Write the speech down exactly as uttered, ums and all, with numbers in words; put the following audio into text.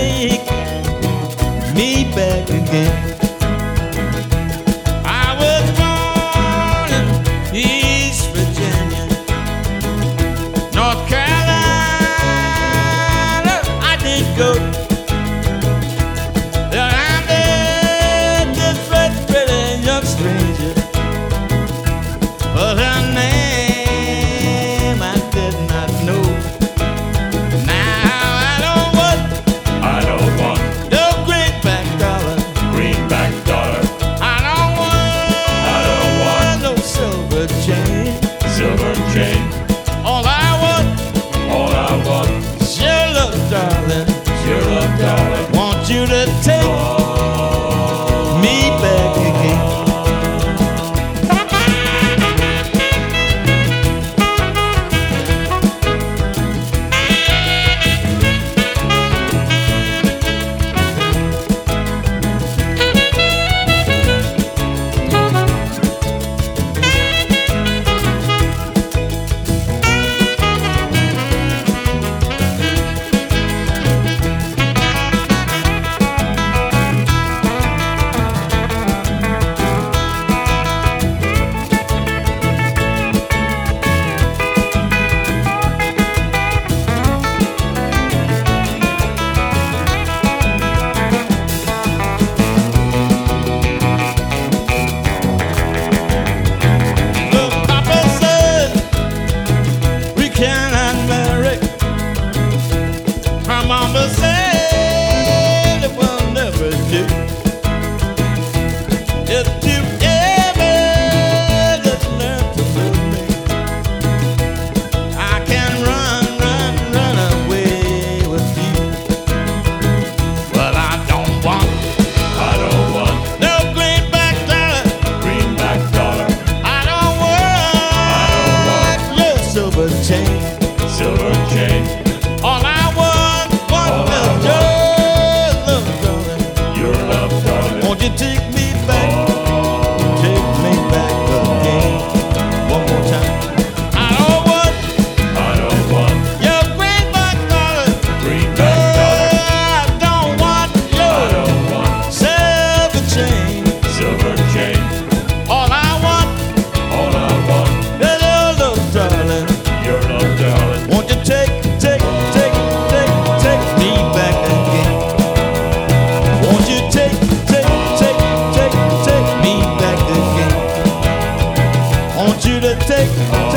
take me back again? I was born in East Virginia, North Carolina, I did go. Then I met this red, pretty young stranger, but her name I did not know. Now I don't want, I don't want no greenback dollar. greenback dollar. I don't want, I don't want no silver chain. silver chain. All I want All I want is your love, darling. is your love, darling. Want you to take me back again. Look, Papa said we cannot marry. My mama said it will never do. If you ever just learn to love me, I can run, run, run away with you. But I don't want I don't want no greenback dollar. greenback dollar. I don't want your silver chain. Silver chain. All I want, want All I is want. your love, darling. Your love, darling. Won't you take me back, take me back again? One more time. I don't want I don't want your greenback dollar. greenback dollar. I don't want I your don't want silver chain. silver chain. All I want All I want is your love, darling. your love, darling. Won't you take, take, take, take, take me back again? Won't you take, take, take, take, take me back again? Want you to take,